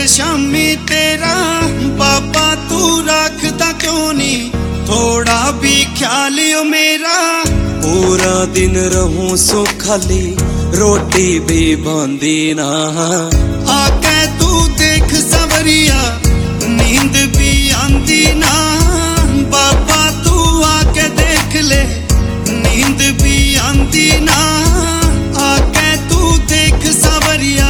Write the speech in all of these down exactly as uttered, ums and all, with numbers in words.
सवेरे शामी तेरा बाबा तू रखदा क्यों नी थोड़ा भी ख्याल ओ मेरा। पूरा दिन रहूं सो खाली रोटी भी बांधी ना। आके तू देख सवरिया नींद भी आंदी ना। बाबा तू आके देख ले नींद भी आंदी ना। आके तू देख सवरिया।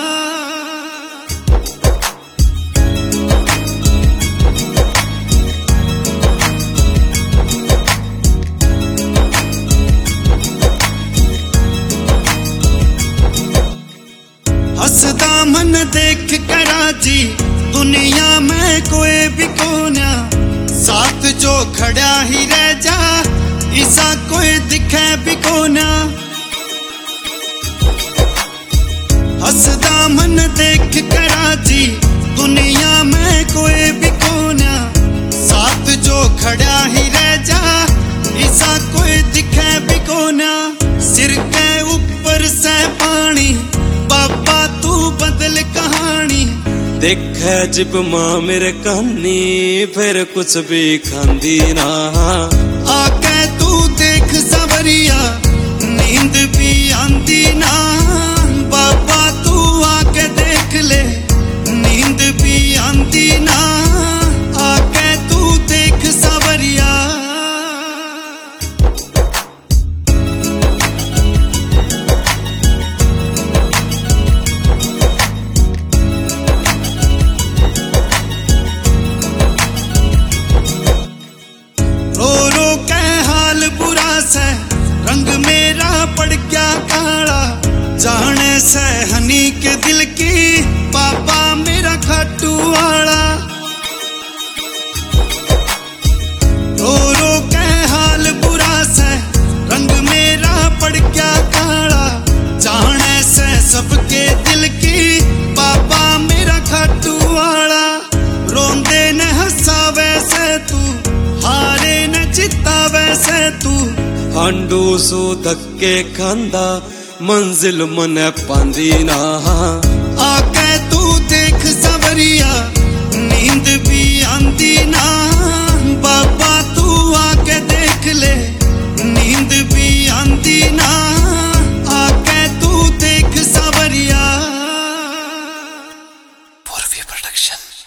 हसदा मन देख कराची दुनिया में कोई भी कोना। साथ जो खड़ा ही रह जा इसा कोई दिखे भी कोना। हसदा मन देख कराची दुनिया में कोई भी कोना। साथ जो खड़ा ही रह जा इसा कोई दिखे भी कोना। सिर के ऊपर से पानी बाबा तू बदल कहानी। देखे जिब माँ मेरे कानी फिर कुछ भी खांदी ना। आके तू देख सवरिया नींद भी आंदी ना। बाबा तू आके देख ले नींद भी आंदी ना। आके तू देख सवरिया। रो रो के हाल बुरा से रंग मेरा पड़ गया काला। जाने से हनी के दिल की पापा मेरा खाटू वाला। रो रो के हाल बुरा से रंग मेरा पड़ गया काला। जाने से सबके दिल की पापा मेरा खाटू वाला। रोंदे न हंसावे से तू हारे न चितावे से तू। हांडू सो धक्के खांदा मंजिल मन पांदी ना। आके तू देख सवरिया नींद भी आंदी ना। बाबा तू आके देख ले नींद भी आंदी ना। आके तू देख सवरिया। पूर्वी प्रोडक्शन।